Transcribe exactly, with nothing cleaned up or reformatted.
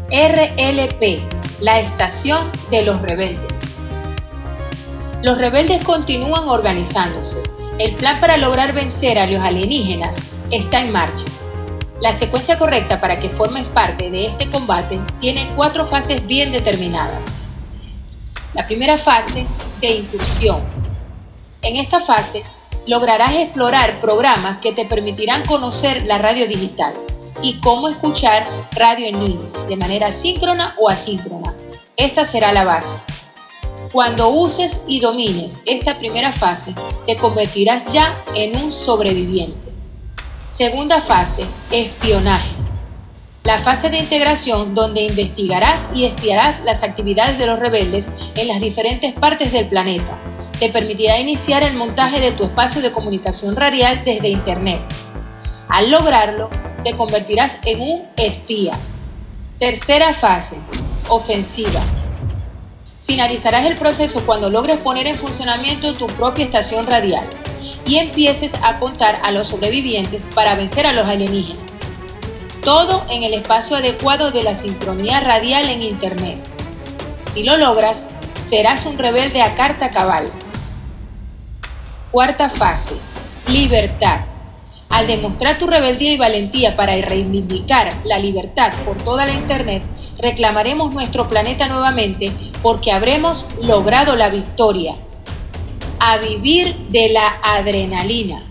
R L P, la estación de los rebeldes. Los rebeldes continúan organizándose. El plan para lograr vencer a los alienígenas está en marcha. La secuencia correcta para que formes parte de este combate tiene cuatro fases bien determinadas. La primera fase, de incursión. En esta fase, lograrás explorar programas que te permitirán conocer la radio digital y cómo escuchar radio en línea, de manera síncrona o asíncrona. Esta será la base. Cuando uses y domines esta primera fase, te convertirás ya en un sobreviviente. Segunda fase, espionaje. La fase de integración donde investigarás y espiarás las actividades de los rebeldes en las diferentes partes del planeta. Te permitirá iniciar el montaje de tu espacio de comunicación radial desde Internet. Al lograrlo, te convertirás en un espía. Tercera fase, ofensiva. Finalizarás el proceso cuando logres poner en funcionamiento tu propia estación radial y empieces a contar a los sobrevivientes para vencer a los alienígenas. Todo en el espacio adecuado de la sincronía radial en Internet. Si lo logras, serás un rebelde a carta cabal. Cuarta fase, libertad. Al demostrar tu rebeldía y valentía para reivindicar la libertad por toda la Internet, reclamaremos nuestro planeta nuevamente porque habremos logrado la victoria. A vivir de la adrenalina.